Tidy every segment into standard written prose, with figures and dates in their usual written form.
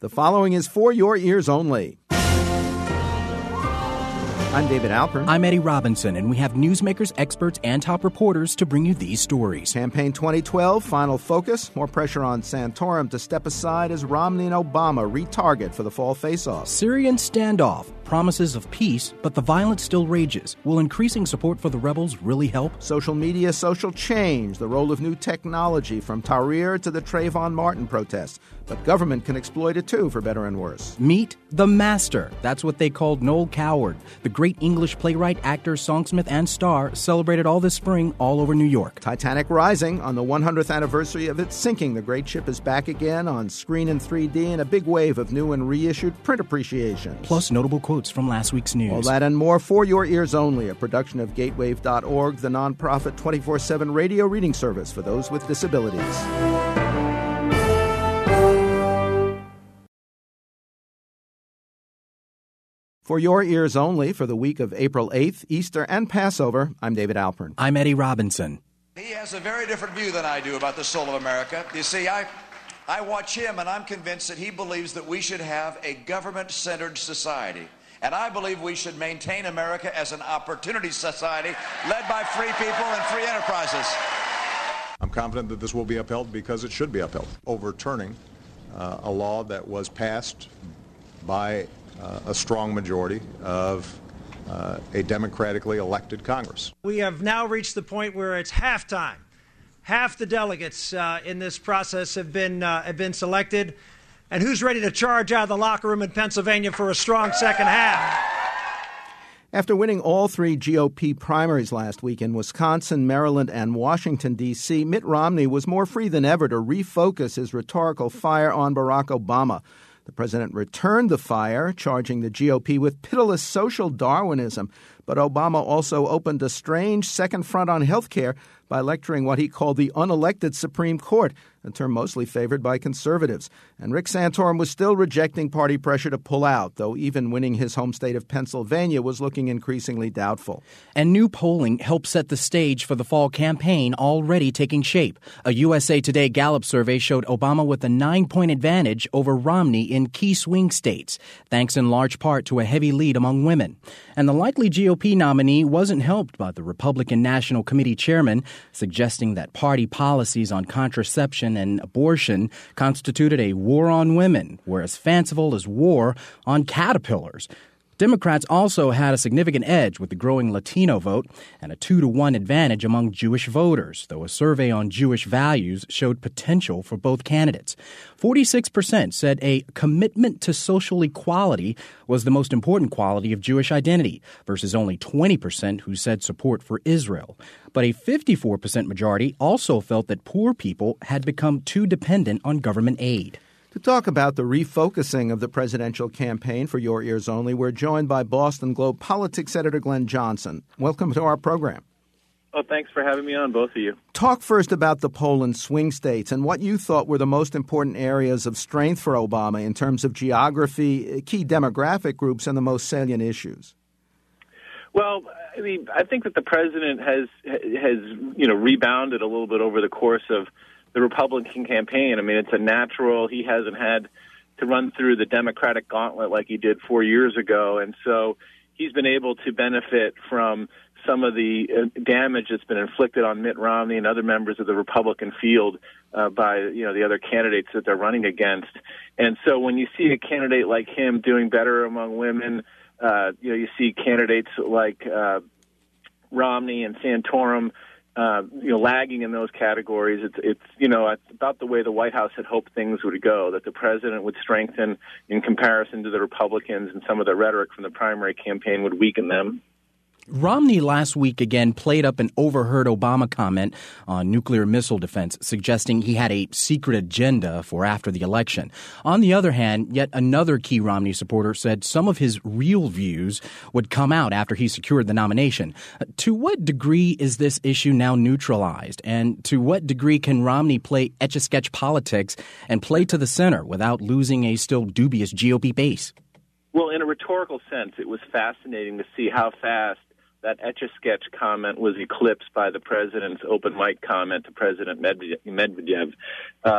The following is for your ears only. I'm David Alpern. I'm Eddie Robinson, and we have newsmakers, experts, and top reporters to bring you these stories. Campaign 2012, final focus. More pressure on Santorum to step aside as Romney and Obama retarget for the fall face-off. Syrian standoff. Promises of peace, but the violence still rages. Will increasing support for the rebels really help? Social media, social change. The role of new technology from Tahrir to the Trayvon Martin protests. But government can exploit it, too, for better and worse. Meet the Master. That's what they called Noel Coward. The great English playwright, actor, songsmith, and star celebrated all this spring all over New York. Titanic rising. On the 100th anniversary of its sinking, the great ship is back again on screen in 3D in a big wave of new and reissued print appreciation. Plus notable quotes from last week's news. All that and more for your ears only, a production of Gatewave.org, the nonprofit 24/7 radio reading service for those with disabilities. For your ears only for the week of April 8th, Easter and Passover, I'm David Alpern. I'm Eddie Robinson. He has a very different view than I do about the soul of America. You see, I watch him, and I'm convinced that he believes that we should have a government-centered society. And I believe we should maintain America as an opportunity society led by free people and free enterprises. I'm confident that this will be upheld because it should be upheld. Overturning a law that was passed by a strong majority of a democratically elected Congress. We have now reached the point where it's halftime. Half the delegates in this process have been selected. And who's ready to charge out of the locker room in Pennsylvania for a strong second half? After winning all three GOP primaries last week in Wisconsin, Maryland, and Washington, D.C., Mitt Romney was more free than ever to refocus his rhetorical fire on Barack Obama. The president returned the fire, charging the GOP with pitiless social Darwinism. But Obama also opened a strange second front on health care by lecturing what he called the unelected Supreme Court, a term mostly favored by conservatives. And Rick Santorum was still rejecting party pressure to pull out, though even winning his home state of Pennsylvania was looking increasingly doubtful. And new polling helped set the stage for the fall campaign already taking shape. A USA Today Gallup survey showed Obama with a 9-point advantage over Romney in key swing states, thanks in large part to a heavy lead among women. And the likely GOP nominee wasn't helped by the Republican National Committee chairman, suggesting that party policies on contraception and abortion constituted a war on women, were as fanciful as war on caterpillars. Democrats also had a significant edge with the growing Latino vote and a 2-to-1 advantage among Jewish voters, though a survey on Jewish values showed potential for both candidates. 46% said a commitment to social equality was the most important quality of Jewish identity, versus only 20% who said support for Israel. But a 54% majority also felt that poor people had become too dependent on government aid. To talk about the refocusing of the presidential campaign for Your Ears Only, we're joined by Boston Globe politics editor Glenn Johnson. Welcome to our program. Oh, thanks for having me on, both of you. Talk first about the poll in swing states and what you thought were the most important areas of strength for Obama in terms of geography, key demographic groups, and the most salient issues. Well, I mean, I think that the president has rebounded a little bit over the course of the Republican campaign. I mean, it's a natural. He hasn't had to run through the Democratic gauntlet like he did 4 years ago. And so he's been able to benefit from some of the damage that's been inflicted on Mitt Romney and other members of the Republican field by, the other candidates that they're running against. And so when you see a candidate like him doing better among women, you see candidates like Romney and Santorum lagging in those categories. It's about the way the White House had hoped things would go, that the president would strengthen in comparison to the Republicans, and some of the rhetoric from the primary campaign would weaken them. Romney last week again played up an overheard Obama comment on nuclear missile defense, suggesting he had a secret agenda for after the election. On the other hand, yet another key Romney supporter said some of his real views would come out after he secured the nomination. To what degree is this issue now neutralized? And to what degree can Romney play etch-a-sketch politics and play to the center without losing a still dubious GOP base? Well, in a rhetorical sense, it was fascinating to see how fast that etch-a-sketch comment was eclipsed by the president's open mic comment to President Medvedev.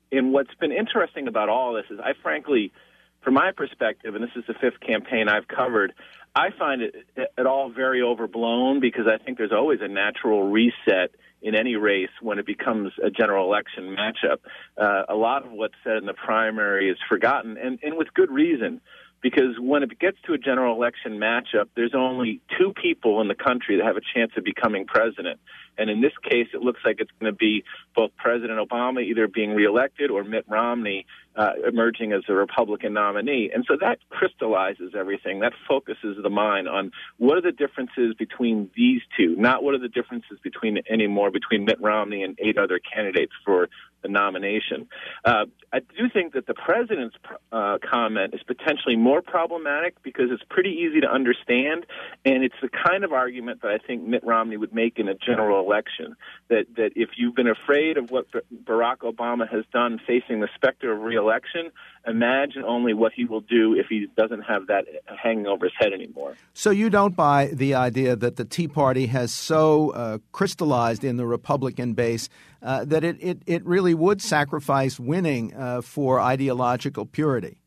And what's been interesting about all this is I frankly, from my perspective, and this is the fifth campaign I've covered, I find it all very overblown because I think there's always a natural reset in any race when it becomes a general election matchup. A lot of what's said in the primary is forgotten, and with good reason, because when it gets to a general election matchup, there's only two people in the country that have a chance of becoming president. And in this case, it looks like it's going to be both President Obama either being reelected or Mitt Romney emerging as a Republican nominee. And so that crystallizes everything. That focuses the mind on what are the differences between these two, not what are the differences between Mitt Romney and 8 other candidates for the nomination. I do think that the president's comment is potentially more problematic because it's pretty easy to understand, and it's the kind of argument that I think Mitt Romney would make in a general election, that if you've been afraid of what Barack Obama has done facing the specter of reelection, imagine only what he will do if he doesn't have that hanging over his head anymore. So you don't buy the idea that the Tea Party has so crystallized in the Republican base that it really would sacrifice winning for ideological purity?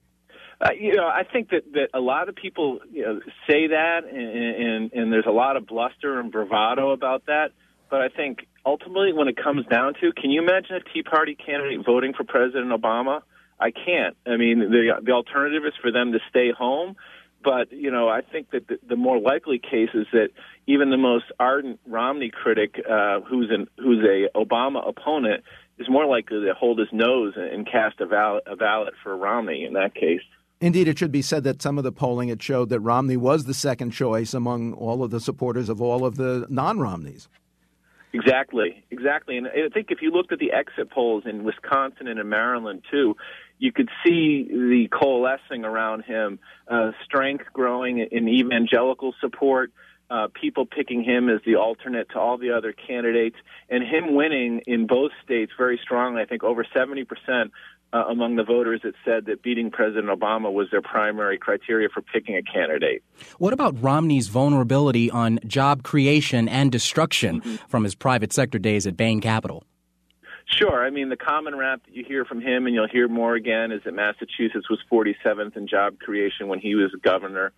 I think that a lot of people say that, and there's a lot of bluster and bravado about that. But I think ultimately when it comes down to, can you imagine a Tea Party candidate voting for President Obama? I can't. I mean, the alternative is for them to stay home. But, I think that the more likely case is that even the most ardent Romney critic who's a Obama opponent is more likely to hold his nose and cast a ballot for Romney in that case. Indeed, it should be said that some of the polling, it showed that Romney was the second choice among all of the supporters of all of the non-Romneys. Exactly. And I think if you looked at the exit polls in Wisconsin and in Maryland, too, you could see the coalescing around him, strength growing in evangelical support, people picking him as the alternate to all the other candidates, and him winning in both states very strongly. I think over 70% among the voters that said that beating President Obama was their primary criteria for picking a candidate. What about Romney's vulnerability on job creation and destruction from his private sector days at Bain Capital? Sure. I mean, the common rap that you hear from him, and you'll hear more again, is that Massachusetts was 47th in job creation when he was governor.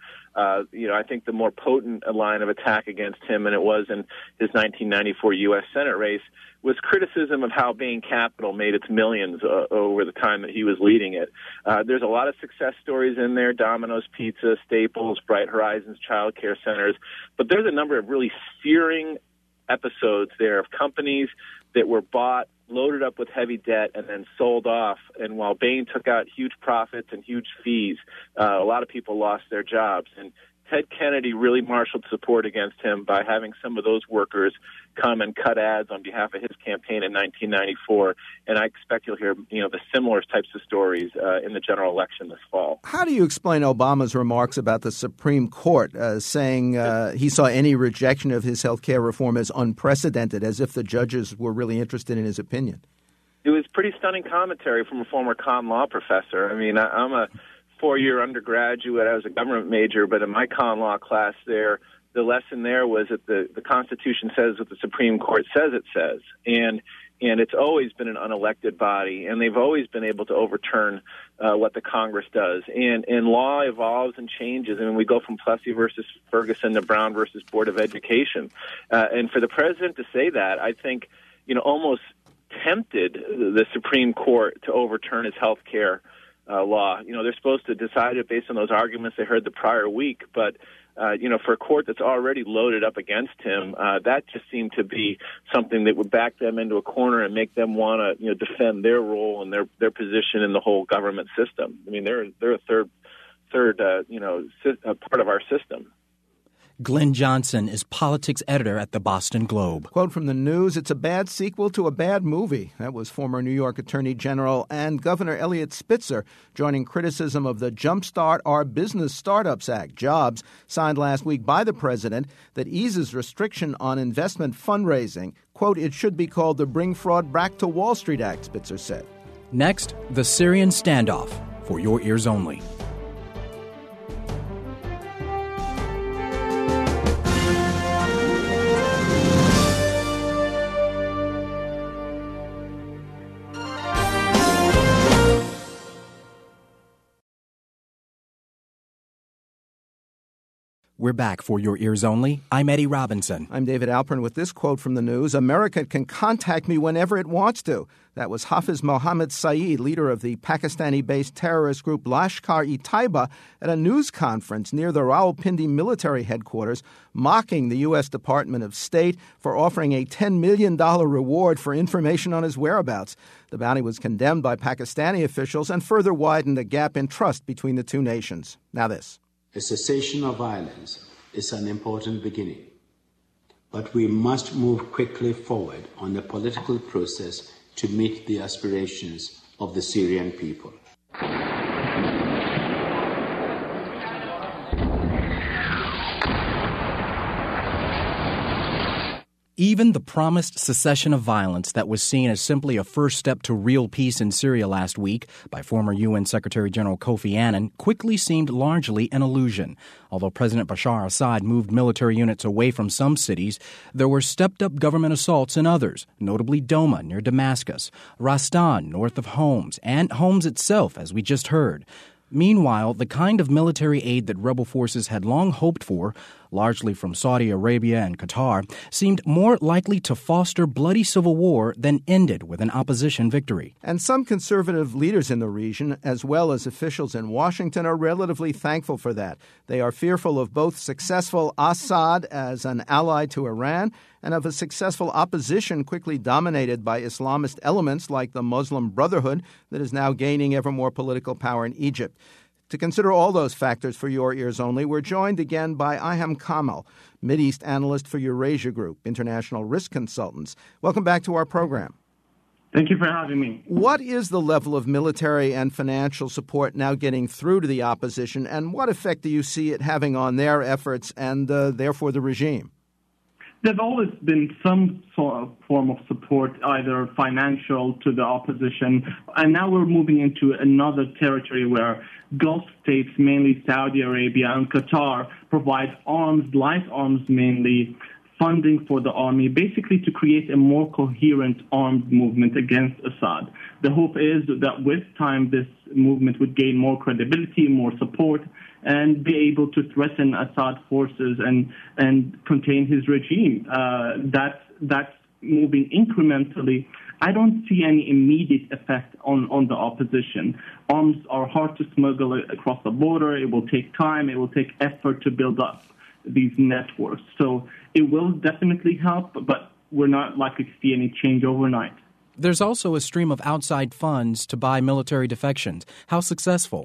I think the more potent line of attack against him, and it was in his 1994 U.S. Senate race, was criticism of how Bain Capital made its millions over the time that he was leading it. There's a lot of success stories in there, Domino's Pizza, Staples, Bright Horizons, child care centers, but there's a number of really searing episodes there of companies that were bought, loaded up with heavy debt, and then sold off. And while Bain took out huge profits and huge fees, a lot of people lost their jobs. And Ted Kennedy really marshaled support against him by having some of those workers come and cut ads on behalf of his campaign in 1994. And I expect you'll hear, the similar types of stories in the general election this fall. How do you explain Obama's remarks about the Supreme Court saying he saw any rejection of his health care reform as unprecedented, as if the judges were really interested in his opinion? It was pretty stunning commentary from a former con law professor. I mean, I'm a 4-year undergraduate. I was a government major, but in my con law class there, the lesson there was that the Constitution says what the Supreme Court says it says. And it's always been an unelected body, and they've always been able to overturn what the Congress does. And law evolves and changes. I mean, we go from Plessy versus Ferguson to Brown versus Board of Education. And for the president to say that, I think, almost tempted the Supreme Court to overturn his health care law. They're supposed to decide it based on those arguments they heard the prior week, but for a court that's already loaded up against him, that just seemed to be something that would back them into a corner and make them want to, defend their role and their position in the whole government system. I mean, they're a third part of our system. Glenn Johnson is politics editor at the Boston Globe. Quote from the news, "It's a bad sequel to a bad movie." That was former New York Attorney General and Governor Eliot Spitzer joining criticism of the Jumpstart Our Business Startups Act, JOBS, signed last week by the president, that eases restriction on investment fundraising. Quote, "It should be called the Bring Fraud Back to Wall Street Act," Spitzer said. Next, the Syrian standoff, for your ears only. We're back for Your Ears Only. I'm Eddie Robinson. I'm David Alpern with this quote from the news. America can contact me whenever it wants to. That was Hafiz Mohammed Saeed, leader of the Pakistani-based terrorist group Lashkar-e-Taiba, at a news conference near the Rawalpindi military headquarters, mocking the U.S. Department of State for offering a $10 million reward for information on his whereabouts. The bounty was condemned by Pakistani officials and further widened a gap in trust between the two nations. Now this. A cessation of violence is an important beginning, but we must move quickly forward on the political process to meet the aspirations of the Syrian people. Even the promised cessation of violence that was seen as simply a first step to real peace in Syria last week by former UN Secretary General Kofi Annan quickly seemed largely an illusion. Although President Bashar Assad moved military units away from some cities, there were stepped-up government assaults in others, notably Doma near Damascus, Rastan north of Homs, and Homs itself, as we just heard. Meanwhile, the kind of military aid that rebel forces had long hoped for, largely from Saudi Arabia and Qatar, seemed more likely to foster bloody civil war than end it with an opposition victory. And some conservative leaders in the region, as well as officials in Washington, are relatively thankful for that. They are fearful of both successful Assad as an ally to Iran and of a successful opposition quickly dominated by Islamist elements like the Muslim Brotherhood that is now gaining ever more political power in Egypt. To consider all those factors for Your Ears Only, we're joined again by Iham Kamel, Mideast analyst for Eurasia Group, international risk consultants. Welcome back to our program. Thank you for having me. What is the level of military and financial support now getting through to the opposition, and what effect do you see it having on their efforts and therefore the regime? There's always been some sort of form of support, either financial to the opposition, and now we're moving into another territory where Gulf states, mainly Saudi Arabia and Qatar, provide arms, light arms mainly, funding for the army, basically to create a more coherent armed movement against Assad. The hope is that with time this movement would gain more credibility, more support, and be able to threaten Assad forces and contain his regime. That's moving incrementally. I don't see any immediate effect on the opposition. Arms are hard to smuggle across the border. It will take time. It will take effort to build up these networks. So it will definitely help, but we're not likely to see any change overnight. There's also a stream of outside funds to buy military defections. How successful?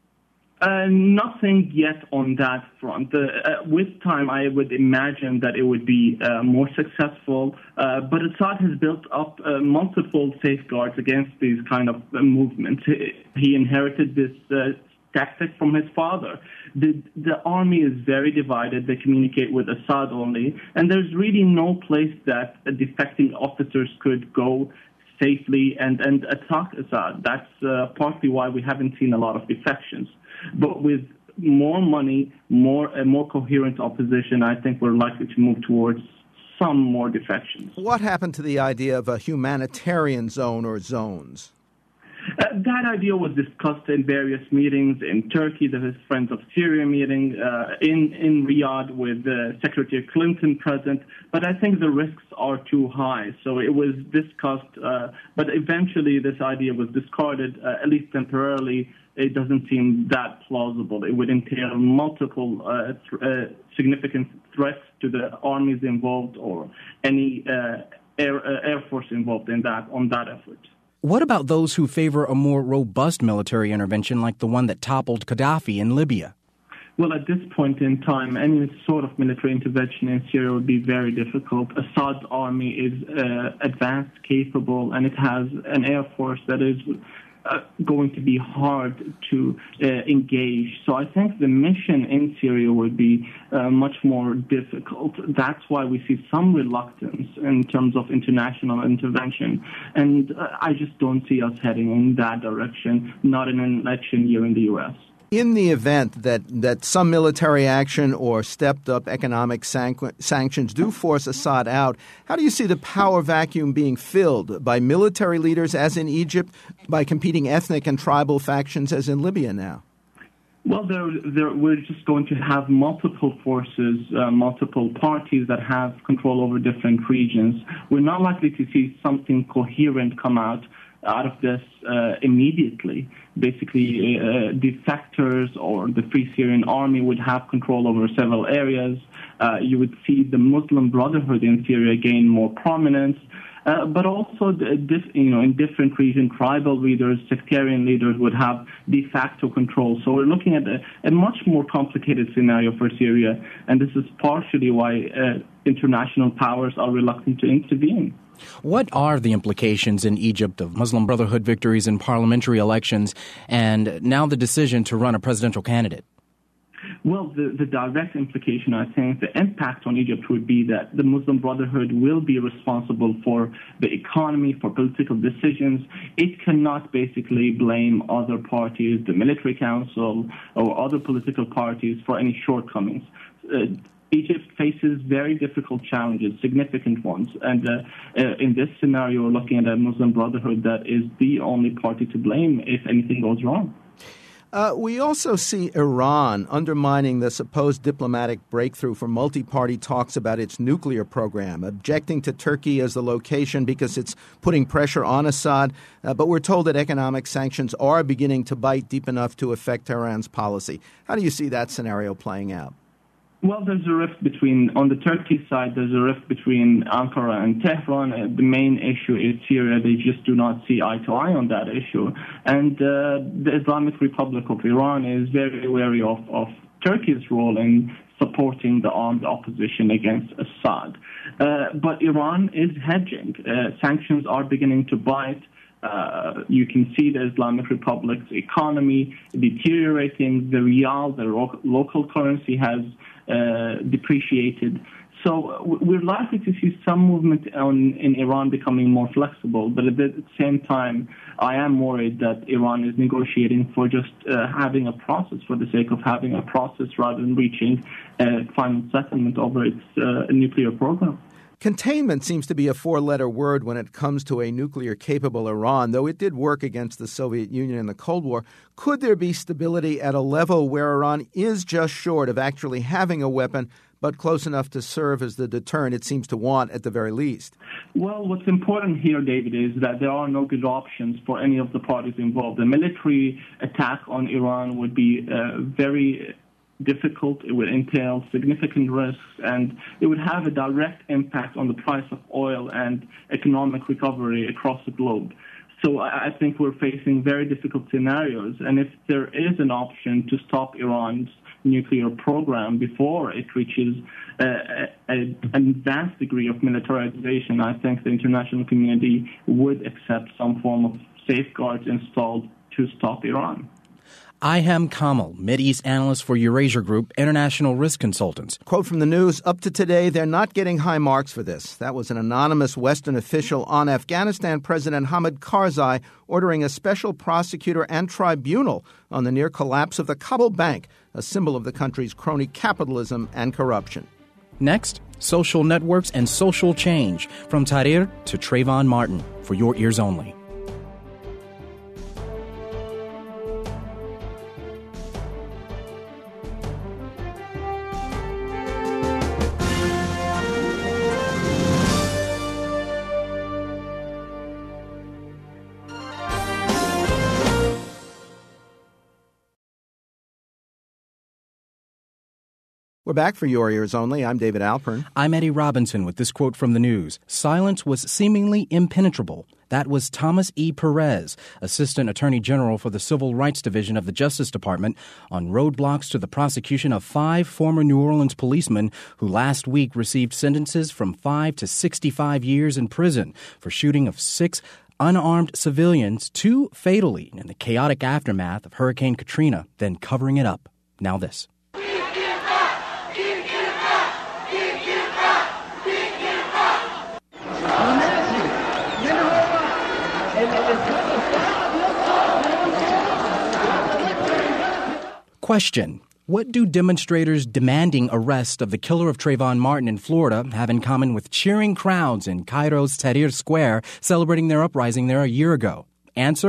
Nothing yet on that front. With time, I would imagine that it would be more successful, but Assad has built up multiple safeguards against these kind of movements. He inherited this tactic from his father. The army is very divided. They communicate with Assad only, and there's really no place that defecting officers could go safely and attack Assad. That's partly why we haven't seen a lot of defections. But with more money, a more coherent opposition, I think we're likely to move towards some more defections. What happened to the idea of a humanitarian zone or zones? That idea was discussed in various meetings in Turkey, the Friends of Syria meeting, in Riyadh with Secretary Clinton present, but I think the risks are too high. So it was discussed, but eventually this idea was discarded, at least temporarily. It doesn't seem that plausible. It would entail multiple significant threats to the armies involved or any air force involved on that effort. What about those who favor a more robust military intervention like the one that toppled Gaddafi in Libya? Well, at this point in time, any sort of military intervention in Syria would be very difficult. Assad's army is advanced, capable, and it has an air force that is going to be hard to engage. So I think the mission in Syria would be much more difficult. That's why we see some reluctance in terms of international intervention. And I just don't see us heading in that direction, not in an election year in the U.S. In the event that some military action or stepped-up economic sanctions do force Assad out, how do you see the power vacuum being filled? By military leaders, as in Egypt, by competing ethnic and tribal factions, as in Libya now? Well, we're just going to have multiple forces, multiple parties that have control over different regions. We're not likely to see something coherent come out of this immediately. Basically, defectors or the Free Syrian Army would have control over several areas. You would see the Muslim Brotherhood in Syria gain more prominence. But also, in different regions, tribal leaders, sectarian leaders would have de facto control. So we're looking at a much more complicated scenario for Syria, and this is partially why international powers are reluctant to intervene. What are the implications in Egypt of Muslim Brotherhood victories in parliamentary elections and now the decision to run a presidential candidate? Well, the direct implication, I think, the impact on Egypt would be that the Muslim Brotherhood will be responsible for the economy, for political decisions. It cannot basically blame other parties, the military council, or other political parties for any shortcomings. Egypt faces very difficult challenges, significant ones. And in this scenario, we're looking at a Muslim Brotherhood that is the only party to blame if anything goes wrong. We also see Iran undermining the supposed diplomatic breakthrough for multi-party talks about its nuclear program, objecting to Turkey as the location because it's putting pressure on Assad. But we're told that economic sanctions are beginning to bite deep enough to affect Tehran's policy. How do you see that scenario playing out? Well, there's a rift on the Turkey side, there's a rift between Ankara and Tehran. The main issue is Syria. They just do not see eye to eye on that issue. And the Islamic Republic of Iran is very wary of Turkey's role in supporting the armed opposition against Assad. But Iran is hedging. Sanctions are beginning to bite. You can see the Islamic Republic's economy deteriorating. The rial, the local currency, has depreciated. So we're likely to see some movement in Iran becoming more flexible. But at the same time, I am worried that Iran is negotiating for just having a process, for the sake of having a process, rather than reaching a final settlement over its nuclear program. Containment seems to be a four-letter word when it comes to a nuclear-capable Iran, though it did work against the Soviet Union in the Cold War. Could there be stability at a level where Iran is just short of actually having a weapon, but close enough to serve as the deterrent it seems to want at the very least? Well, what's important here, David, is that there are no good options for any of the parties involved. A military attack on Iran would be very difficult. It would entail significant risks, and it would have a direct impact on the price of oil and economic recovery across the globe. So I think we're facing very difficult scenarios, and if there is an option to stop Iran's nuclear program before it reaches an advanced degree of militarization, I think the international community would accept some form of safeguards installed to stop Iran. Iham Kamel, Mideast analyst for Eurasia Group, International Risk Consultants. Quote from the news, up to today, they're not getting high marks for this. That was an anonymous Western official on Afghanistan President Hamid Karzai ordering a special prosecutor and tribunal on the near collapse of the Kabul Bank, a symbol of the country's crony capitalism and corruption. Next, social networks and social change, from Tahrir to Trayvon Martin, for your ears only. We're back for Your Ears Only. I'm David Alpern. I'm Eddie Robinson with this quote from the news. Silence was seemingly impenetrable. That was Thomas E. Perez, Assistant Attorney General for the Civil Rights Division of the Justice Department, on roadblocks to the prosecution of 5 former New Orleans policemen who last week received sentences from 5 to 65 years in prison for shooting of 6 unarmed civilians, 2 fatally in the chaotic aftermath of Hurricane Katrina, then covering it up. Now this. Question. What do demonstrators demanding arrest of the killer of Trayvon Martin in Florida have in common with cheering crowds in Cairo's Tahrir Square celebrating their uprising there a year ago? Answer.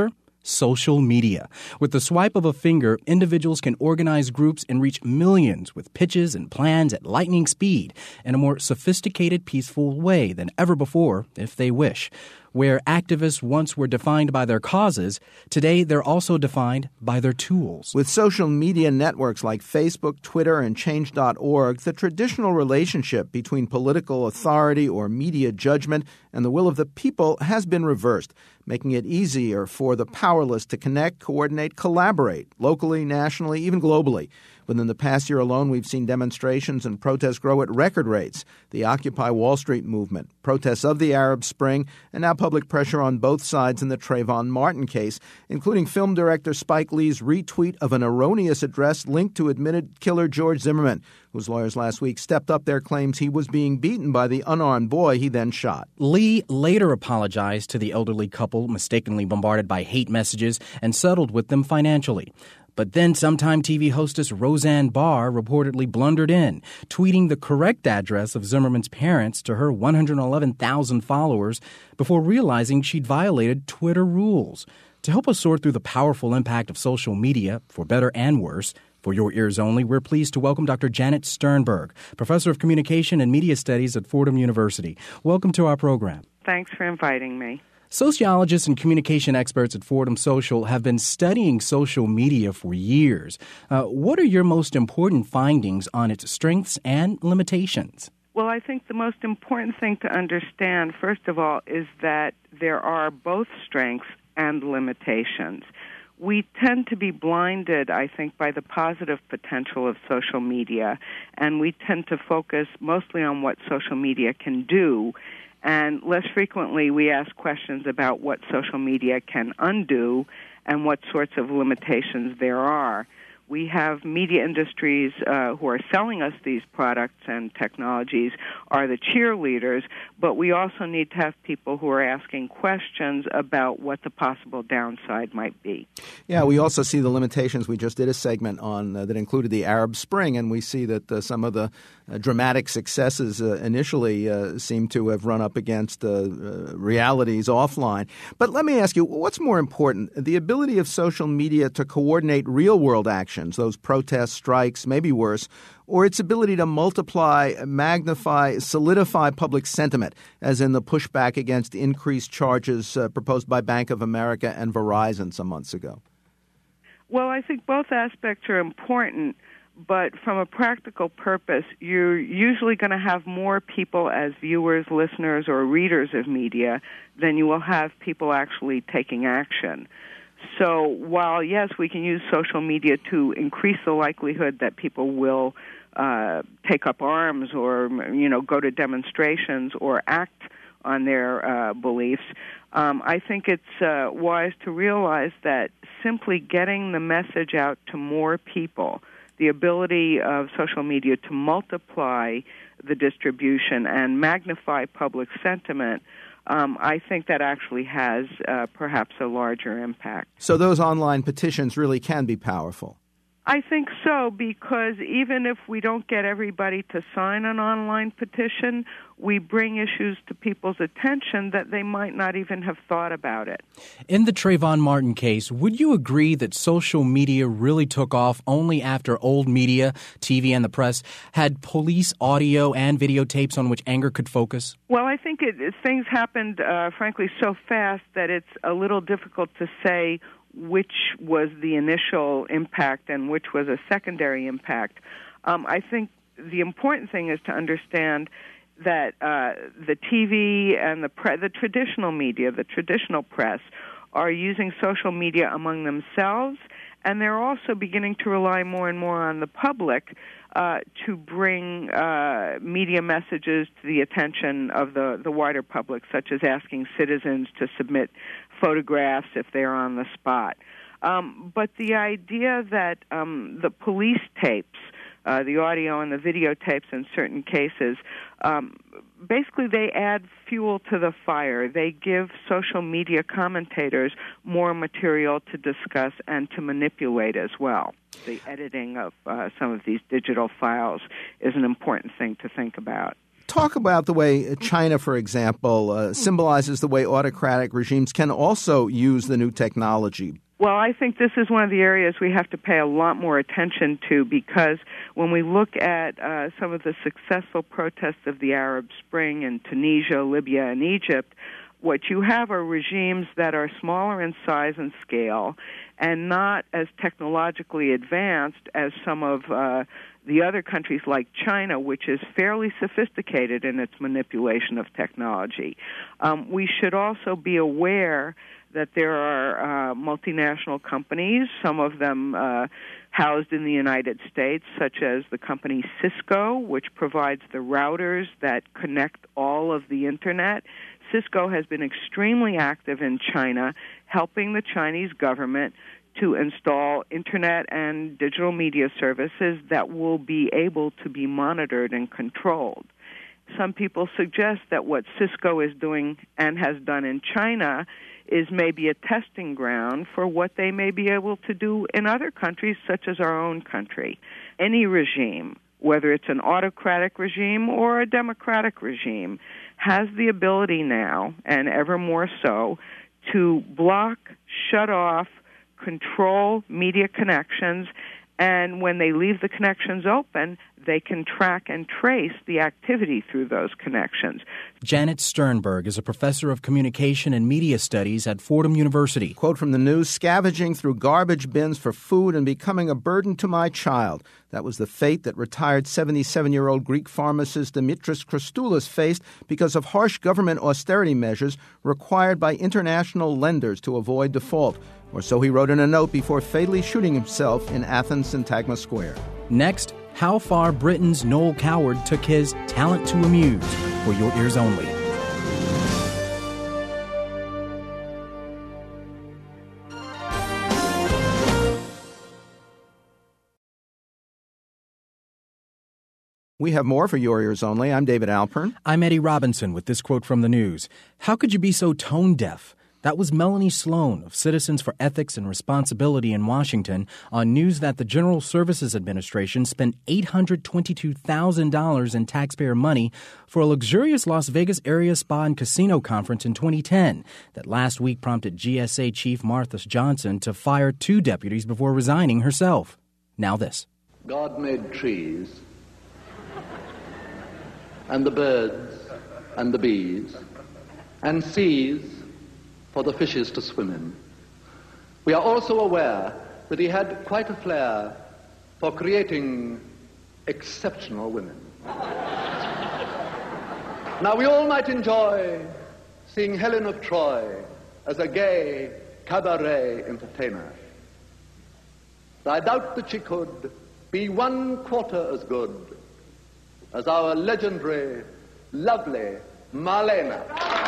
social media. With the swipe of a finger, individuals can organize groups and reach millions with pitches and plans at lightning speed in a more sophisticated, peaceful way than ever before, if they wish. Where activists once were defined by their causes, today they're also defined by their tools. With social media networks like Facebook, Twitter, and Change.org, the traditional relationship between political authority or media judgment and the will of the people has been reversed, making it easier for the powerless to connect, coordinate, collaborate, locally, nationally, even globally. Within the past year alone, we've seen demonstrations and protests grow at record rates. The Occupy Wall Street movement, protests of the Arab Spring, and now public pressure on both sides in the Trayvon Martin case, including film director Spike Lee's retweet of an erroneous address linked to admitted killer George Zimmerman, whose lawyers last week stepped up their claims he was being beaten by the unarmed boy he then shot. Lee later apologized to the elderly couple mistakenly bombarded by hate messages and settled with them financially. But then sometime TV hostess Roseanne Barr reportedly blundered in, tweeting the correct address of Zimmerman's parents to her 111,000 followers before realizing she'd violated Twitter rules. To help us sort through the powerful impact of social media, for better and worse, for your ears only, we're pleased to welcome Dr. Janet Sternberg, professor of communication and media studies at Fordham University. Welcome to our program. Thanks for inviting me. Sociologists and communication experts at Fordham Social have been studying social media for years. What are your most important findings on its strengths and limitations? Well, I think the most important thing to understand, first of all, is that there are both strengths and limitations. We tend to be blinded, I think, by the positive potential of social media, and we tend to focus mostly on what social media can do. And less frequently, we ask questions about what social media can undo and what sorts of limitations there are. We have media industries who are selling us these products and technologies are the cheerleaders, but we also need to have people who are asking questions about what the possible downside might be. Yeah, we also see the limitations. We just did a segment on that included the Arab Spring, and we see that some of the dramatic successes initially seem to have run up against realities offline. But let me ask you, what's more important, the ability of social media to coordinate real-world actions, those protests, strikes, maybe worse, or its ability to multiply, magnify, solidify public sentiment, as in the pushback against increased charges proposed by Bank of America and Verizon some months ago? Well, I think both aspects are important, but from a practical purpose, you're usually going to have more people as viewers, listeners, or readers of media than you will have people actually taking action. So while, yes, we can use social media to increase the likelihood that people will take up arms or, go to demonstrations or act on their beliefs, I think it's wise to realize that simply getting the message out to more people, the ability of social media to multiply the distribution and magnify public sentiment, I think that actually has perhaps a larger impact. So those online petitions really can be powerful. I think so, because even if we don't get everybody to sign an online petition, we bring issues to people's attention that they might not even have thought about it. In the Trayvon Martin case, would you agree that social media really took off only after old media, TV and the press, had police audio and videotapes on which anger could focus? Well, I think things happened, frankly, so fast that it's a little difficult to say which was the initial impact and which was a secondary impact. I think the important thing is to understand that the TV and the traditional media, the traditional press, are using social media among themselves, and they're also beginning to rely more and more on the public to bring media messages to the attention of the wider public, such as asking citizens to submit photographs if they're on the spot. But the idea that the police tapes, the audio and the videotapes in certain cases, basically they add fuel to the fire. They give social media commentators more material to discuss and to manipulate as well. The editing of some of these digital files is an important thing to think about. Talk about the way China, for example, symbolizes the way autocratic regimes can also use the new technology. Well, I think this is one of the areas we have to pay a lot more attention to, because when we look at some of the successful protests of the Arab Spring in Tunisia, Libya, and Egypt, what you have are regimes that are smaller in size and scale and not as technologically advanced as some of the other countries like China, which is fairly sophisticated in its manipulation of technology. We should also be aware that there are multinational companies, some of them housed in the United States, such as the company Cisco, which provides the routers that connect all of the Internet. Cisco has been extremely active in China, helping the Chinese government to install Internet and digital media services that will be able to be monitored and controlled. Some people suggest that what Cisco is doing and has done in China is maybe a testing ground for what they may be able to do in other countries, such as our own country. Any regime, whether it's an autocratic regime or a democratic regime, has the ability now, and ever more so, to block, shut off, control media connections, and when they leave the connections open, they can track and trace the activity through those connections. Janet Sternberg is a professor of communication and media studies at Fordham University. Quote from the news, "Scavenging through garbage bins for food and becoming a burden to my child." That was the fate that retired 77-year-old Greek pharmacist Dimitris Christoulas faced because of harsh government austerity measures required by international lenders to avoid default. Or so he wrote in a note before fatally shooting himself in Athens' Syntagma Square. Next, how far Britain's Noel Coward took his talent to amuse, for your ears only. We have more for your ears only. I'm David Alpern. I'm Eddie Robinson with this quote from the news. How could you be so tone deaf? That was Melanie Sloan of Citizens for Ethics and Responsibility in Washington on news that the General Services Administration spent $822,000 in taxpayer money for a luxurious Las Vegas area spa and casino conference in 2010 that last week prompted GSA Chief Martha Johnson to fire 2 deputies before resigning herself. Now this. God made trees and the birds and the bees and seas for the fishes to swim in. We are also aware that he had quite a flair for creating exceptional women. Now, we all might enjoy seeing Helen of Troy as a gay cabaret entertainer. I doubt that she could be 1/4 as good as our legendary, lovely Marlena.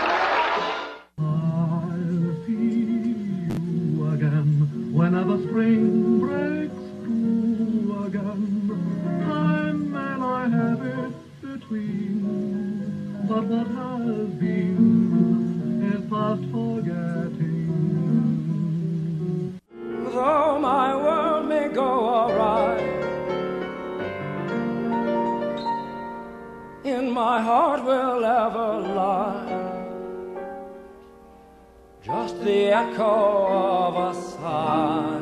Whenever spring breaks through again, time and I have it between. But what has been is past forgetting. Though my world may go awry, in my heart will ever lie just the echo of a sigh.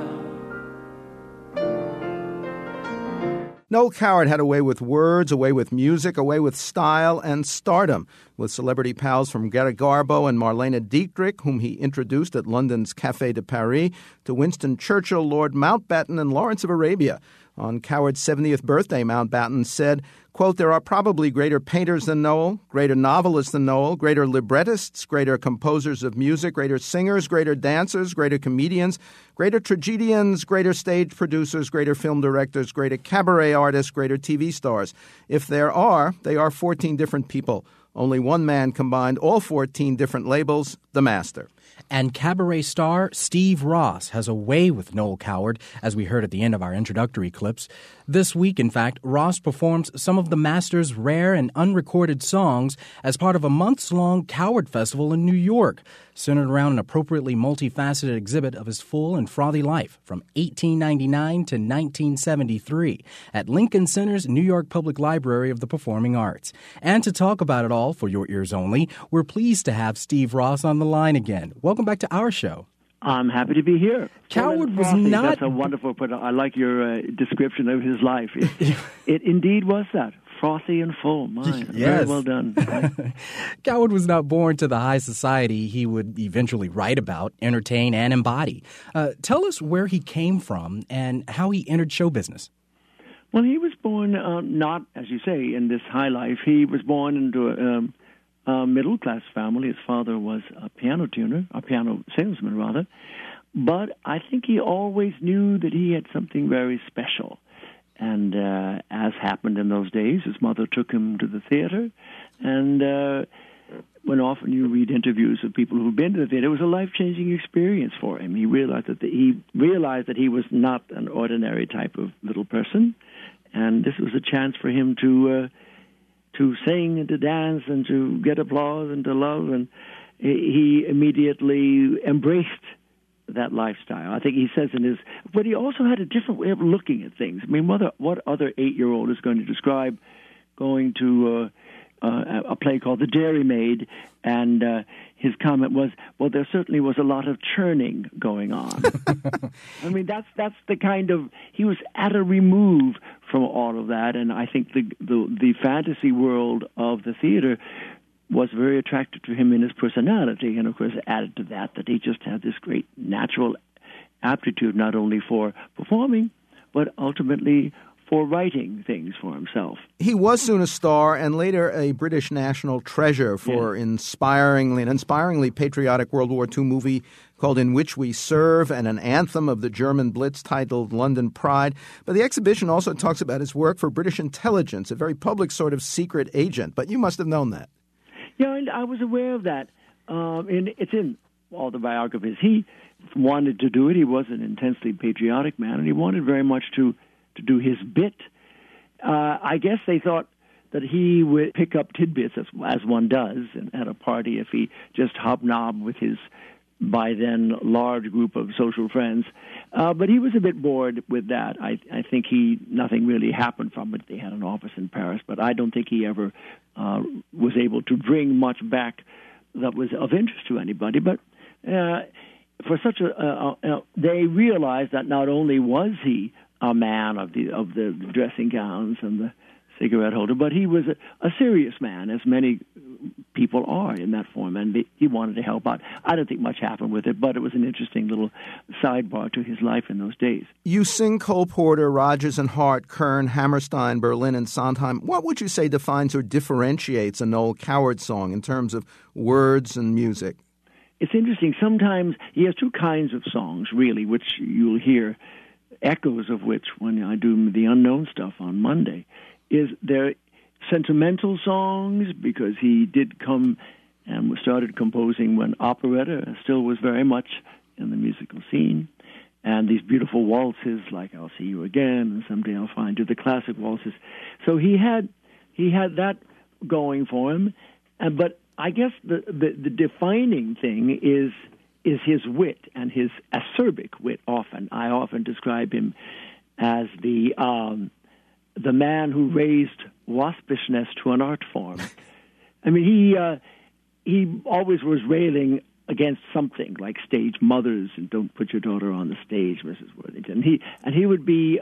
Noel Coward had a way with words, a way with music, a way with style and stardom. With celebrity pals from Greta Garbo and Marlene Dietrich, whom he introduced at London's Café de Paris, to Winston Churchill, Lord Mountbatten, and Lawrence of Arabia. On Coward's 70th birthday, Mountbatten said, quote, "There are probably greater painters than Noel, greater novelists than Noel, greater librettists, greater composers of music, greater singers, greater dancers, greater comedians, greater tragedians, greater stage producers, greater film directors, greater cabaret artists, greater TV stars. If there are, they are 14 different people. Only one man combined all 14 different labels, the master." And cabaret star Steve Ross has a way with Noel Coward, as we heard at the end of our introductory clips. This week, in fact, Ross performs some of the master's rare and unrecorded songs as part of a months-long Coward Festival in New York, centered around an appropriately multifaceted exhibit of his full and frothy life from 1899 to 1973 at Lincoln Center's New York Public Library of the Performing Arts. And to talk about it all, for your ears only, we're pleased to have Steve Ross on the line again. Welcome back to our show. I'm happy to be here. Coward was not... That's a wonderful... I like your description of his life. It indeed was that. Frothy and full. Yes. Very well done. Coward was not born to the high society he would eventually write about, entertain, and embody. Tell us where he came from and how he entered show business. Well, he was born not, as you say, in this high life. He was born into a middle-class family. His father was a piano tuner, a piano salesman, rather. But I think he always knew that he had something very special. And as happened in those days, his mother took him to the theater. And when often you read interviews of people who've been to the theater, it was a life-changing experience for him. He realized that he was not an ordinary type of little person. And this was a chance for him to sing and to dance and to get applause and to love. And he immediately embraced that lifestyle. I think he says but he also had a different way of looking at things. I mean, what other 8-year-old is going to describe going to a play called The Dairy Maid, and his comment was, well, there certainly was a lot of churning going on. I mean, that's the kind of, he was at a remove from all of that, and I think the fantasy world of the theater was very attractive to him in his personality, and of course added to that he just had this great natural aptitude not only for performing, but ultimately for writing things for himself. He was soon a star and later a British national treasure for an inspiringly patriotic World War II movie called In Which We Serve, and an anthem of the German Blitz titled London Pride. But the exhibition also talks about his work for British intelligence, a very public sort of secret agent. But you must have known that. Yeah, and I was aware of that. And it's in all the biographies. He wanted to do it. He was an intensely patriotic man, and he wanted very much to do his bit. I guess they thought that he would pick up tidbits, as one does, at a party if he just hobnobbed with his, by then, large group of social friends. But he was a bit bored with that. I think nothing really happened from it. They had an office in Paris, but I don't think he ever was able to bring much back that was of interest to anybody. But for such they realized that not only was he a man of the dressing gowns and the cigarette holder, but he was a serious man, as many people are in that form, and he wanted to help out. I don't think much happened with it, but it was an interesting little sidebar to his life in those days. You sing Cole Porter, Rodgers and Hart, Kern, Hammerstein, Berlin, and Sondheim. What would you say defines or differentiates a Noel Coward song in terms of words and music? It's interesting. Sometimes he has two kinds of songs, really, which you'll hear echoes of which when I do the Unknown stuff on Monday. Is there sentimental songs, because he did come and started composing when operetta still was very much in the musical scene, and these beautiful waltzes like I'll See You Again and Someday I'll Find You, the classic waltzes. So he had that going for him, but I guess the defining thing is his wit, and his acerbic wit. I often describe him as the man who raised waspishness to an art form. I mean, he always was railing against something like stage mothers and don't put your daughter on the stage, Mrs. Worthington. He would be,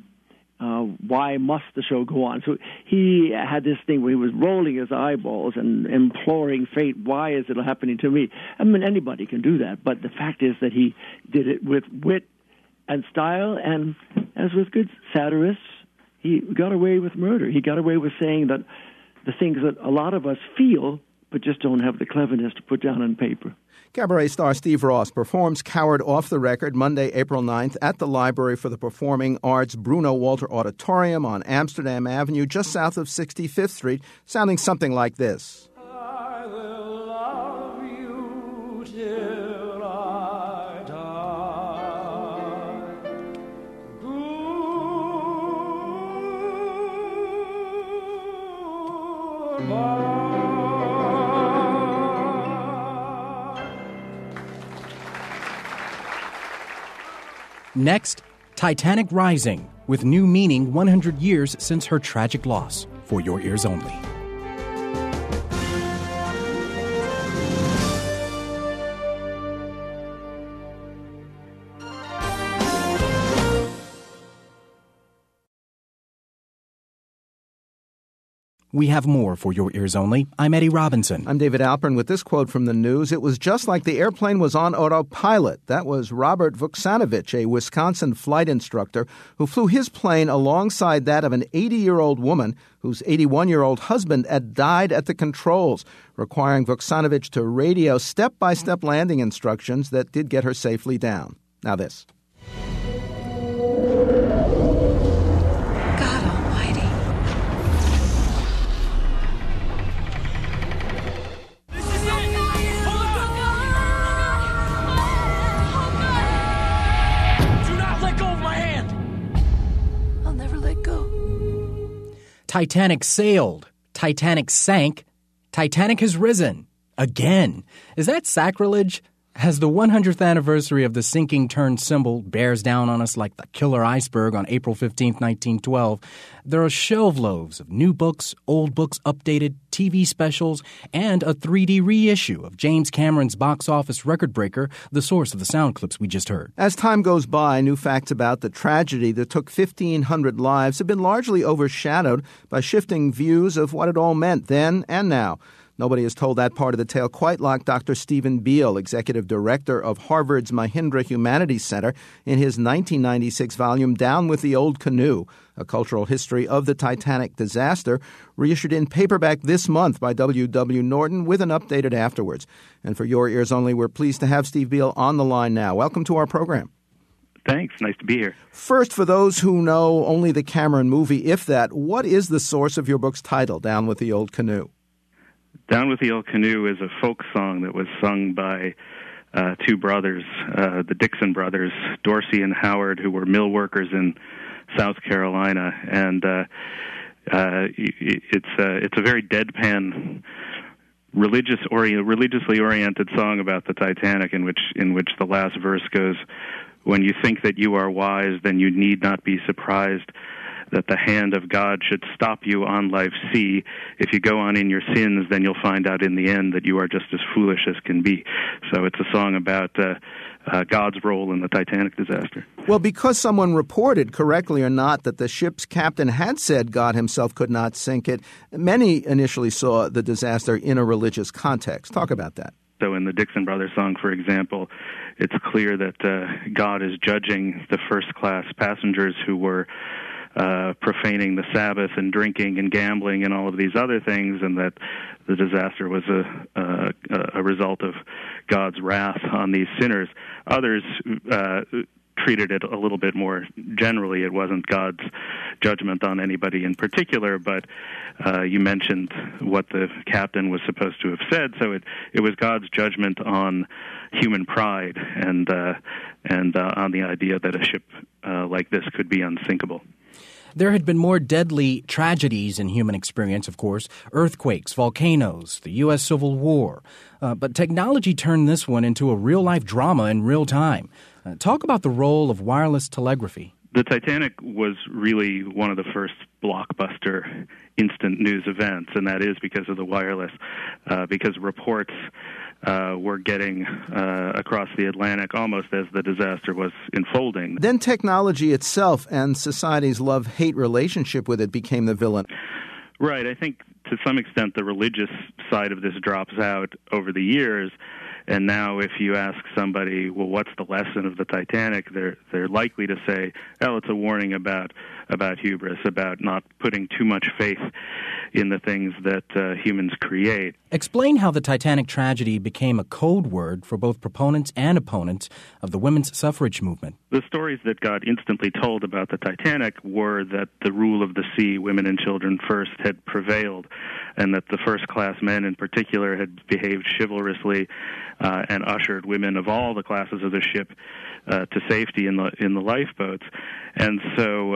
why must the show go on? So he had this thing where he was rolling his eyeballs and imploring fate, why is it happening to me? I mean, anybody can do that, but the fact is that he did it with wit and style, and as with good satirists, he got away with murder. He got away with saying that the things that a lot of us feel, but just don't have the cleverness to put down on paper. Cabaret star Steve Ross performs Coward off the record Monday, April 9th at the Library for the Performing Arts Bruno Walter Auditorium on Amsterdam Avenue, just south of 65th Street, sounding something like this. I will love you till Next, Titanic Rising, with new meaning 100 years since her tragic loss. For your ears only. We have more for your ears only. I'm Eddie Robinson. I'm David Alpern with this quote from the news. It was just like the airplane was on autopilot. That was Robert Vuksanovich, a Wisconsin flight instructor who flew his plane alongside that of an 80-year-old woman whose 81-year-old husband had died at the controls, requiring Vuksanovich to radio step-by-step landing instructions that did get her safely down. Now this. Titanic sailed. Titanic sank. Titanic has risen. Again. Is that sacrilege? As the 100th anniversary of the sinking turned symbol bears down on us like the killer iceberg on April 15, 1912, there are shelf loads of new books, old books updated, TV specials, and a 3D reissue of James Cameron's box office record breaker, the source of the sound clips we just heard. As time goes by, new facts about the tragedy that took 1,500 lives have been largely overshadowed by shifting views of what it all meant then and now. Nobody has told that part of the tale quite like Dr. Stephen Beale, executive director of Harvard's Mahindra Humanities Center, in his 1996 volume Down with the Old Canoe, a cultural history of the Titanic disaster, reissued in paperback this month by W.W. Norton with an updated afterwards. And for your ears only, we're pleased to have Steve Beale on the line now. Welcome to our program. Thanks. Nice to be here. First, for those who know only the Cameron movie, if that, what is the source of your book's title, Down with the Old Canoe? Down with the Old Canoe is a folk song that was sung by two brothers, the Dixon brothers, Dorsey and Howard, who were mill workers in South Carolina. And it's a very deadpan, religiously oriented song about the Titanic, in which the last verse goes, "When you think that you are wise, then you need not be surprised that the hand of God should stop you on life's sea. If you go on in your sins, then you'll find out in the end that you are just as foolish as can be." So it's a song about God's role in the Titanic disaster. Well, because someone reported, correctly or not, that the ship's captain had said God himself could not sink it, many initially saw the disaster in a religious context. Talk about that. So in the Dixon Brothers song, for example, it's clear that God is judging the first-class passengers who were profaning the Sabbath and drinking and gambling and all of these other things, and that the disaster was a result of God's wrath on these sinners. Others treated it a little bit more generally. It wasn't God's judgment on anybody in particular, but you mentioned what the captain was supposed to have said, so it was God's judgment on human pride and on the idea that a ship like this could be unsinkable. There had been more deadly tragedies in human experience, of course, earthquakes, volcanoes, the U.S. Civil War. But technology turned this one into a real-life drama in real time. Talk about the role of wireless telegraphy. The Titanic was really one of the first blockbuster instant news events, and that is because of the wireless, because reports were getting across the Atlantic almost as the disaster was unfolding. Then technology itself and society's love-hate relationship with it became the villain. Right. I think to some extent the religious side of this drops out over the years. And now if you ask somebody, well, what's the lesson of the Titanic, they're likely to say, oh, it's a warning about hubris, about not putting too much faith in the things that humans create. Explain how the Titanic tragedy became a code word for both proponents and opponents of the women's suffrage movement. The stories that got instantly told about the Titanic were that the rule of the sea, women and children first, had prevailed, and that the first-class men in particular had behaved chivalrously and ushered women of all the classes of the ship to safety in the lifeboats. And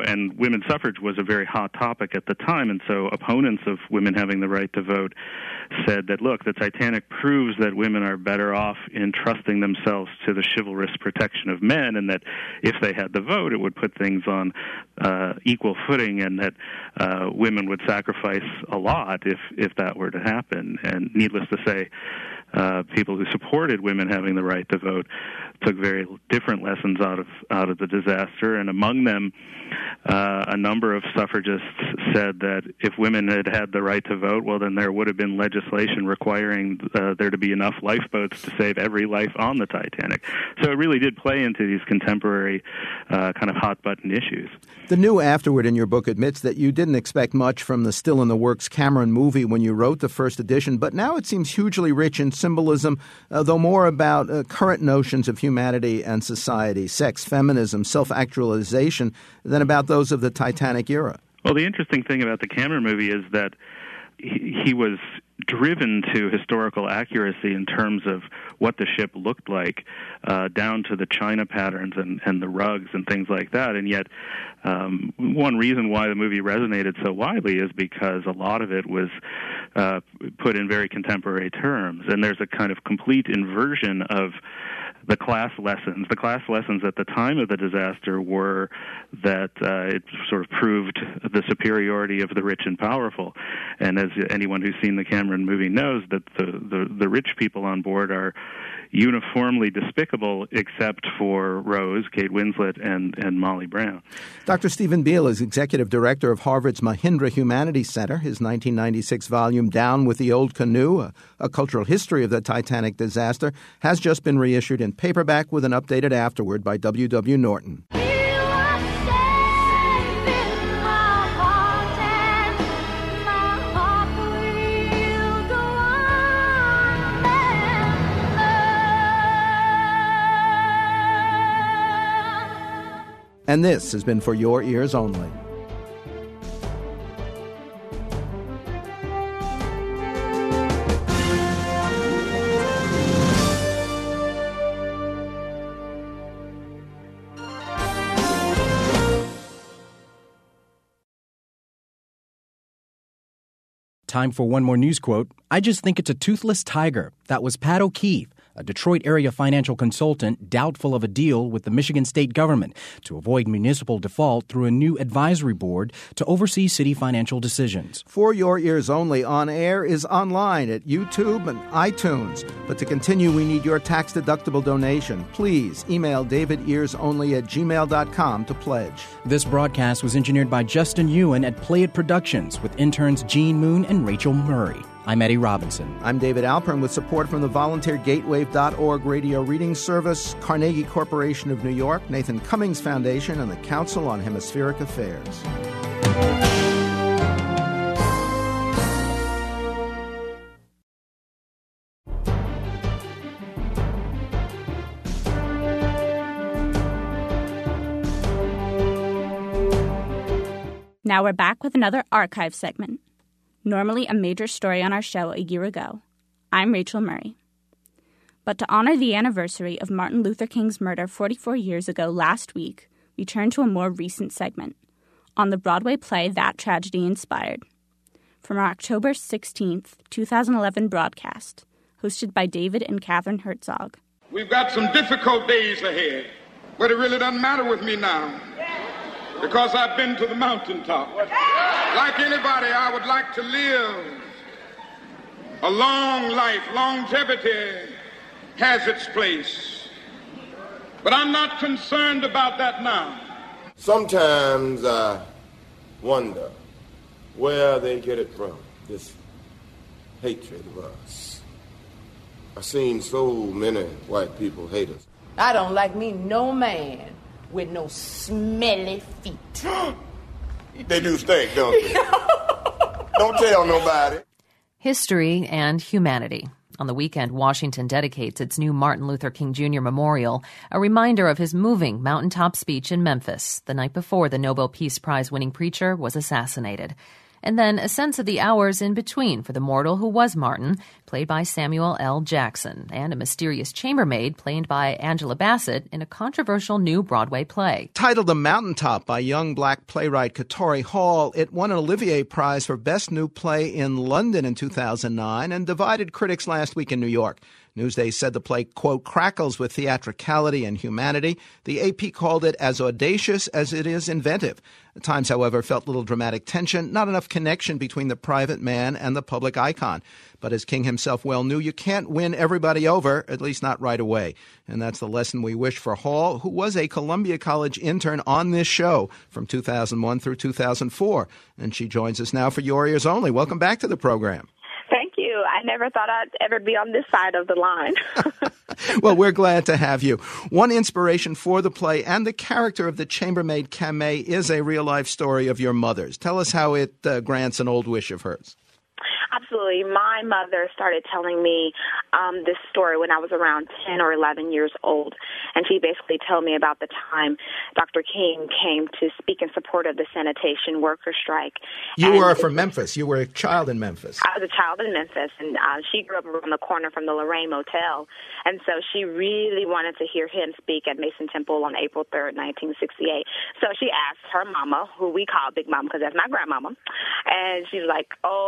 women's suffrage was a very hot topic at the time, and so opponents of women having the right to vote said that, look, the Titanic proves that women are better off entrusting themselves to the chivalrous protection of men, and that if they had the vote, it would put things on equal footing, and that women would sacrifice a lot if that were to happen. And needless to say, people who supported women having the right to vote took very different lessons out of the disaster, and among them, a number of suffragists said that if women had had the right to vote, well, then there would have been legislation requiring there to be enough lifeboats to save every life on the Titanic. So it really did play into these contemporary kind of hot-button issues. The New Afterward in your book admits that you didn't expect much from the still-in-the-works Cameron movie when you wrote the first edition, but now it seems hugely rich in symbolism, though more about current notions of humanity and society, sex, feminism, self-actualization, than about those of the Titanic era. Well, the interesting thing about the Cameron movie is that he was driven to historical accuracy in terms of what the ship looked like, down to the china patterns and the rugs and things like that. And yet, one reason why the movie resonated so widely is because a lot of it was put in very contemporary terms. And there's a kind of complete inversion of the class lessons. The class lessons at the time of the disaster were that it sort of proved the superiority of the rich and powerful. And as anyone who's seen the Cameron movie knows, that the rich people on board are uniformly despicable except for Rose, Kate Winslet, and Molly Brown. Dr. Stephen Beale is executive director of Harvard's Mahindra Humanities Center. His 1996 volume, Down with the Old Canoe, a cultural history of the Titanic disaster, has just been reissued in paperback with an updated afterword by W.W. Norton. And this has been For Your Ears Only. Time for one more news quote. I just think it's a toothless tiger. That was Pat O'Keefe, a Detroit-area financial consultant doubtful of a deal with the Michigan state government to avoid municipal default through a new advisory board to oversee city financial decisions. For Your Ears Only on air is online at YouTube and iTunes. But to continue, we need your tax-deductible donation. Please email davidearsonly@gmail.com to pledge. This broadcast was engineered by Justin Ewan at Play It Productions with interns Gene Moon and Rachel Murray. I'm Eddie Robinson. I'm David Alpern with support from the volunteer Gatewave.org radio reading service, Carnegie Corporation of New York, Nathan Cummings Foundation, and the Council on Hemispheric Affairs. Now we're back with another archive segment. Normally a major story on our show a year ago. I'm Rachel Murray. But to honor the anniversary of Martin Luther King's murder 44 years ago last week, we turn to a more recent segment on the Broadway play That Tragedy Inspired. From our October 16th, 2011 broadcast, hosted by David and Catherine Herzog. We've got some difficult days ahead, but it really doesn't matter with me now, because I've been to the mountaintop. Like anybody, I would like to live a long life. Longevity has its place. But I'm not concerned about that now. Sometimes I wonder where they get it from, this hatred of us. I've seen so many white people hate us. I don't like me no man with no smelly feet. They do stink, don't they? Don't tell nobody. History and humanity. On the weekend, Washington dedicates its new Martin Luther King Jr. Memorial, a reminder of his moving mountaintop speech in Memphis the night before the Nobel Peace Prize winning preacher was assassinated. and then a sense of the hours in between for the mortal who was Martin, played by Samuel L. Jackson, and a mysterious chambermaid played by Angela Bassett in a controversial new Broadway play. Titled The Mountaintop by young black playwright Katori Hall, it won an Olivier Prize for Best New Play in London in 2009 and divided critics last week in New York. Newsday said the play, quote, crackles with theatricality and humanity. The AP called it as audacious as it is inventive. The Times, however, felt little dramatic tension, not enough connection between the private man and the public icon. But as King himself well knew, you can't win everybody over, at least not right away. And that's the lesson we wish for Hall, who was a Columbia College intern on this show from 2001 through 2004. And she joins us now for Your Ears Only. Welcome back to the program. Thank you. I never thought I'd ever be on this side of the line. Well, we're glad to have you. One inspiration for the play and the character of the chambermaid Camay is a real-life story of your mother's. Tell us how it grants an old wish of hers. Absolutely. My mother started telling me this story when I was around 10 or 11 years old. And she basically told me about the time Dr. King came to speak in support of the sanitation worker strike. You were from Memphis. You were a child in Memphis. I was a child in Memphis, and she grew up around the corner from the Lorraine Motel. And so she really wanted to hear him speak at Mason Temple on April 3rd, 1968. So she asked her mama, who we call Big Mama because that's my grandmama, and she was like,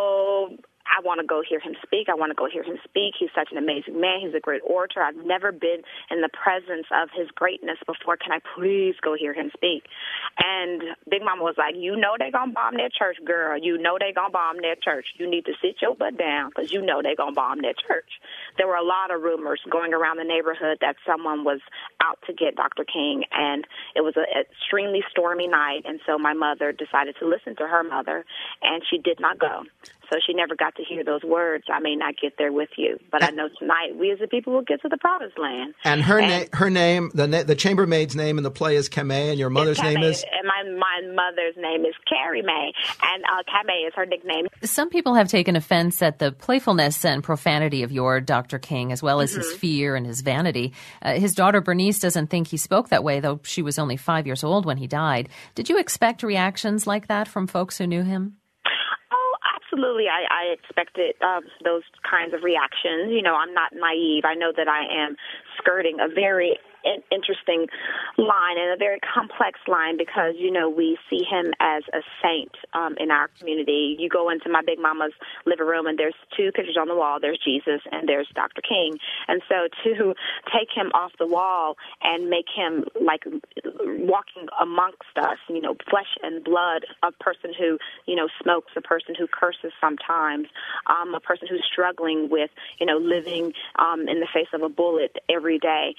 I want to go hear him speak. I want to go hear him speak. He's such an amazing man. He's a great orator. I've never been in the presence of his greatness before. Can I please go hear him speak? And Big Mama was like, you know they going to bomb their church, girl. You know they going to bomb their church. You need to sit your butt down because you know they going to bomb their church. There were a lot of rumors going around the neighborhood that someone was out to get Dr. King, and it was an extremely stormy night, and so my mother decided to listen to her mother, and she did not go. So she never got to hear those words, I may not get there with you. But I know tonight we as a people will get to the promised land. And her name, the chambermaid's name in the play is Camay, and your mother's name is? And my mother's name is Carrie Mae, and Camay is her nickname. Some people have taken offense at the playfulness and profanity of your Dr. King, as well as his fear and his vanity. His daughter Bernice doesn't think he spoke that way, though she was only 5 years old when he died. Did you expect reactions like that from folks who knew him? Absolutely. I expected those kinds of reactions. You know, I'm not naive. I know that I am skirting a very interesting line and a very complex line because, you know, we see him as a saint in our community. You go into my Big Mama's living room and there's two pictures on the wall. There's Jesus and there's Dr. King. And so to take him off the wall and make him like walking amongst us, you know, flesh and blood, a person who, you know, smokes, a person who curses sometimes, a person who's struggling with, you know, living in the face of a bullet every day,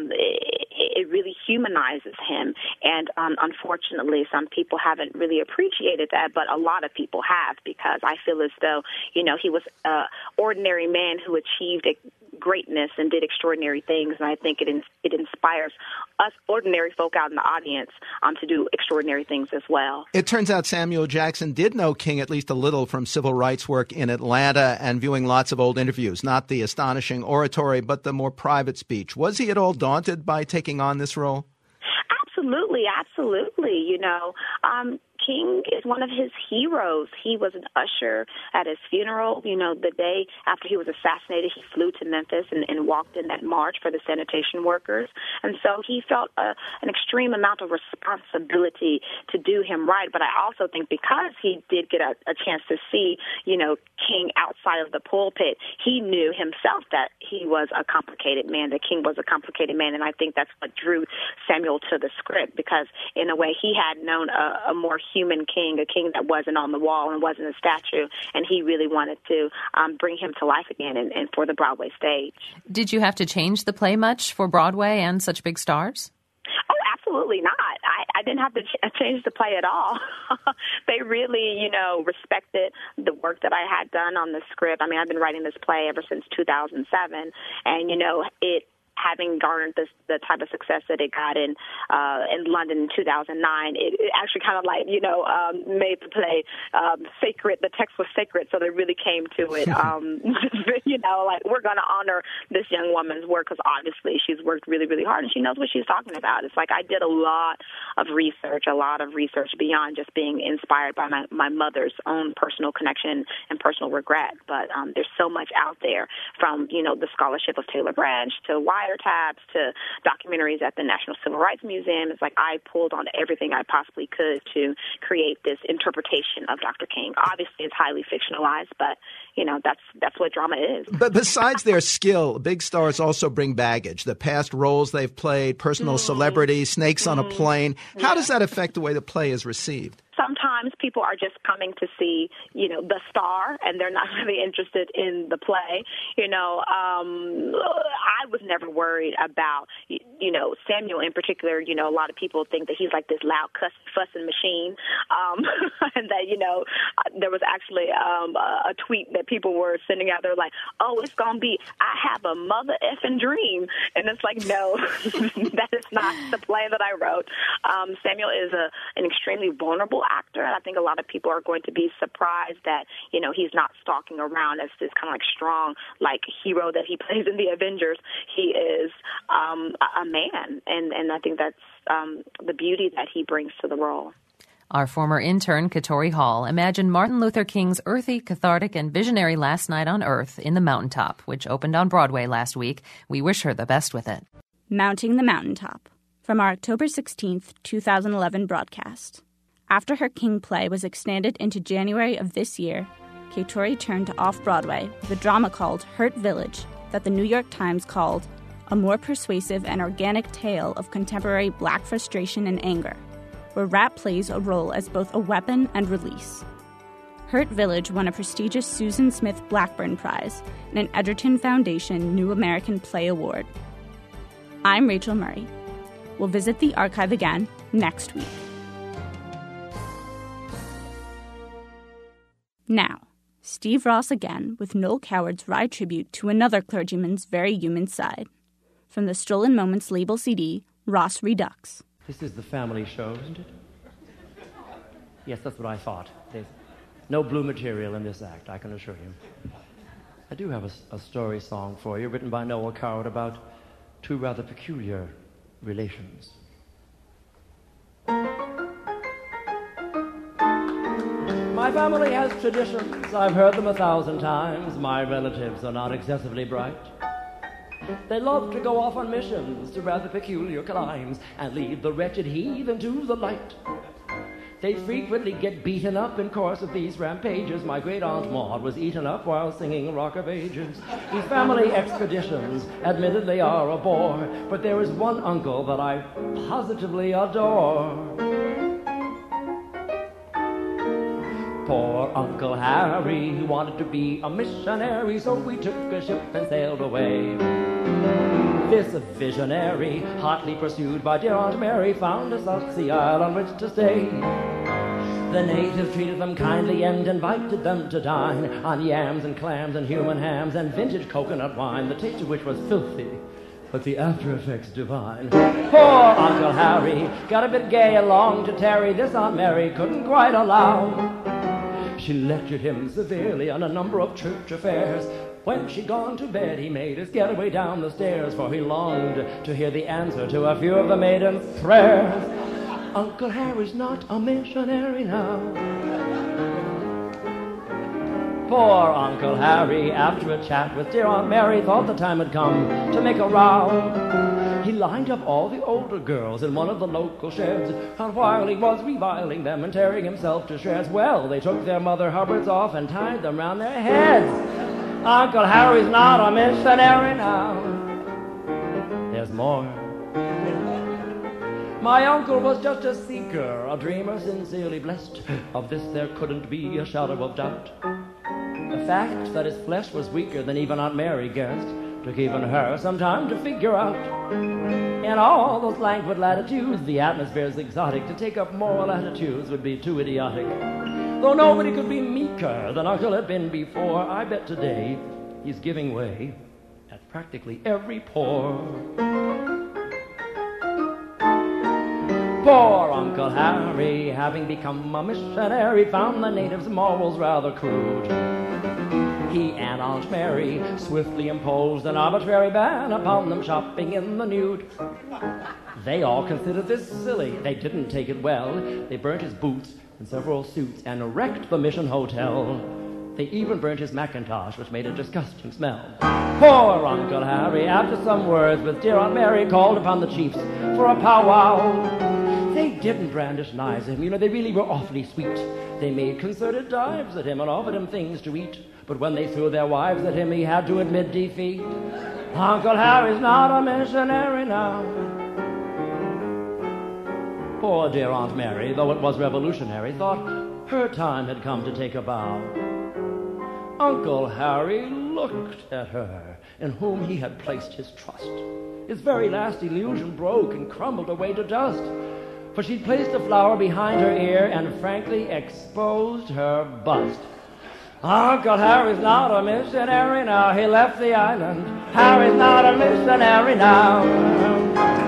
it really humanizes him. And unfortunately, some people haven't really appreciated that, but a lot of people have, because I feel as though, you know, he was an ordinary man who achieved greatness and did extraordinary things. And I think it inspires us ordinary folk out in the audience to do extraordinary things as well. It turns out Samuel Jackson did know King at least a little from civil rights work in Atlanta and viewing lots of old interviews, not the astonishing oratory, but the more private speech. Was he at all daunted by taking on this role? Absolutely, absolutely. You know, King is one of his heroes. He was an usher at his funeral. You know, the day after he was assassinated, he flew to Memphis and walked in that march for the sanitation workers. And so he felt an extreme amount of responsibility to do him right. But I also think because he did get a chance to see, you know, King outside of the pulpit, he knew himself that he was a complicated man, that King was a complicated man. And I think that's what drew Samuel to the script, because in a way he had known a more human king, a king that wasn't on the wall and wasn't a statue, and he really wanted to bring him to life again and for the Broadway stage. Did you have to change the play much for Broadway and such big stars? Oh, absolutely not. I didn't have to change the play at all. They really, you know, respected the work that I had done on the script. I mean, I've been writing this play ever since 2007, and, you know, it having garnered the type of success that it got in London in 2009, it actually kind of like, made the play sacred. The text was sacred, so they really came to it. Like, we're going to honor this young woman's work because obviously she's worked really, really hard and she knows what she's talking about. It's like I did a lot of research beyond just being inspired by my mother's own personal connection and personal regret. But there's so much out there from, the scholarship of Taylor Branch to Wiretaps to documentaries at the National Civil Rights Museum. It's like I pulled on everything I possibly could to create this interpretation of Dr. King. Obviously, it's highly fictionalized, but, that's what drama is. But besides their skill, big stars also bring baggage. The past roles they've played, personal celebrities, snakes on a plane. How does that affect the way the play is received? Sometimes people are just coming to see, the star, and they're not really interested in the play. I was never worried about, Samuel in particular. A lot of people think that he's like this loud fussing machine, and that, there was actually a tweet that people were sending out there like, oh, it's going to be, I have a mother effing dream. And it's like, no, that is not the play that I wrote. Samuel is an extremely vulnerable actor, and I think a lot of people are going to be surprised that, he's not stalking around as this kind of like strong, like hero that he plays in the Avengers. He is a man, and I think that's the beauty that he brings to the role. Our former intern, Katori Hall, imagined Martin Luther King's earthy, cathartic, and visionary Last Night on Earth in the Mountaintop, which opened on Broadway last week. We wish her the best with it. Mounting the Mountaintop, from our October 16th, 2011 broadcast. After her King play was extended into January of this year, Katori turned to Off-Broadway with a drama called Hurt Village that the New York Times called a more persuasive and organic tale of contemporary Black frustration and anger, where rap plays a role as both a weapon and release. Hurt Village won a prestigious Susan Smith Blackburn Prize and an Edgerton Foundation New American Play Award. I'm Rachel Murray. We'll visit the archive again next week. Now, Steve Ross again with Noel Coward's wry tribute to another clergyman's very human side. From the Stolen Moments label CD, Ross Redux. This is the family show, isn't it? Yes, that's what I thought. There's no blue material in this act, I can assure you. I do have a story song for you, written by Noel Coward about two rather peculiar relations. My family has traditions, I've heard them 1,000 times. My relatives are not excessively bright. They love to go off on missions to rather peculiar climes and lead the wretched heathen to the light. They frequently get beaten up in course of these rampages. My great-aunt Maud was eaten up while singing Rock of Ages. These family expeditions admittedly are a bore, but there is one uncle that I positively adore. Poor Uncle Harry, he wanted to be a missionary, so we took a ship and sailed away. This visionary, hotly pursued by dear Aunt Mary, found a South Sea isle on which to stay. The natives treated them kindly and invited them to dine on yams and clams and human hams and vintage coconut wine, the taste of which was filthy, but the after effects divine. Poor Uncle Harry got a bit gay and longed to tarry. This Aunt Mary couldn't quite allow. She lectured him severely on a number of church affairs. When she'd gone to bed, he made his getaway down the stairs, for he longed to hear the answer to a few of the maiden's prayers. Uncle Harry's not a missionary now. Poor Uncle Harry, after a chat with dear Aunt Mary, thought the time had come to make a row. He lined up all the older girls in one of the local sheds, and while he was reviling them and tearing himself to shreds, well, they took their Mother Hubbards off and tied them round their heads. Uncle Harry's not a missionary now. There's more. My uncle was just a seeker, a dreamer sincerely blessed. Of this there couldn't be a shadow of doubt. The fact that his flesh was weaker than even Aunt Mary guessed took even her some time to figure out. In all those languid latitudes, the atmosphere's exotic. To take up moral attitudes would be too idiotic. Though nobody could be meeker than Uncle had been before, I bet today he's giving way at practically every pore. Poor Uncle Harry, having become a missionary, found the natives' morals rather crude. He and Aunt Mary swiftly imposed an arbitrary ban upon them shopping in the nude. They all considered this silly. They didn't take it well. They burnt his boots and several suits and wrecked the Mission Hotel. They even burnt his Macintosh, which made a disgusting smell. Poor Uncle Harry, after some words with dear Aunt Mary, called upon the chiefs for a powwow. They didn't brandish knives at him. They really were awfully sweet. They made concerted dives at him and offered him things to eat. But when they threw their wives at him, he had to admit defeat. Uncle Harry's not a missionary now. Poor dear Aunt Mary, though it was revolutionary, thought her time had come to take a bow. Uncle Harry looked at her, in whom he had placed his trust. His very last illusion broke and crumbled away to dust, for she'd placed a flower behind her ear and frankly exposed her bust. Uncle Harry's not a missionary now. He left the island. Harry's not a missionary now.